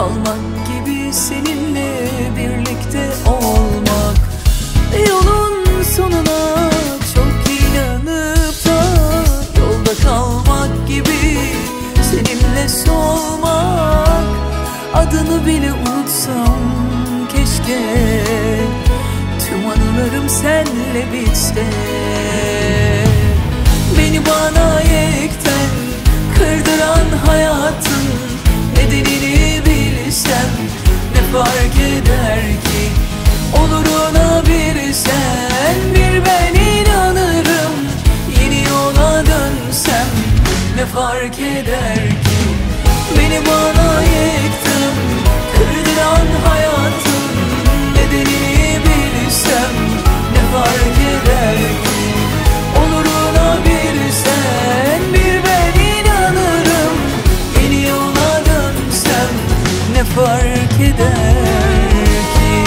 kalmak gibi seninle birlikte olmak. Yolun sonuna çok inanıp da yolda kalmak gibi seninle solmak. Adını bile unutsam keşke, tüm anılarım senle bitse. Beni bana yekten kırdıran hayatın nedenini bilsem ne fark eder ki? Oluruna bir sen bir ben inanırım. Yeni yola dönsem ne fark eder ki? Beni bana yekten kırdıran hayatın nedenini bilsem ne fark eder ki? Oluruna bir sen bir ben inanırım. Yeni yola dönsem ne fark eder ki?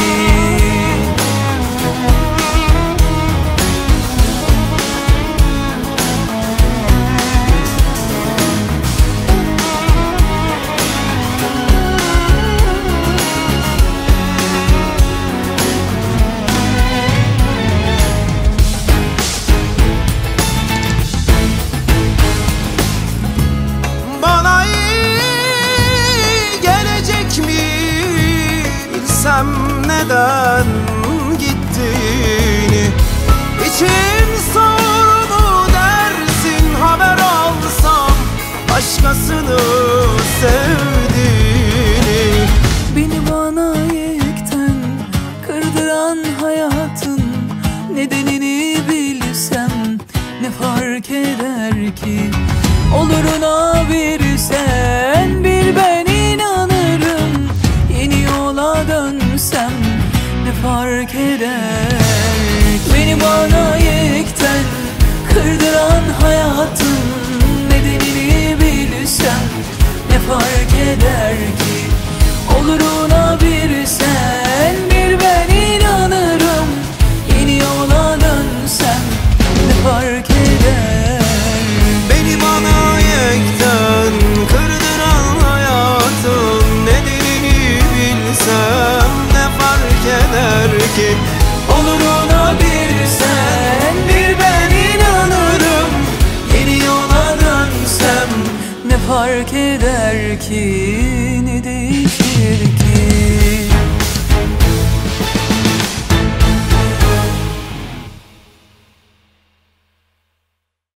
Neden gittiğini içim soğur mu dersin, haber alsam başkasını sevdiğini. Beni bana yekten kırdıran hayatın nedenini bilsem ne fark eder ki? Oluruna bir sen bir ben inanırım. Yeni yola dönsem ne fark eder? Beni bana yekten kırdıran hayatın nedenini bilsem ne fark eder ki? Oluruna bir sen bir ben inanırım. Yeni yola dönsem ne fark eder? Beni bana yekten kırdıran hayatın nedenini bilsem ne fark eder ki? Oluruna bir sen bir ben inanırım. Yeni yola dönsem ne fark eder ki? Ne değil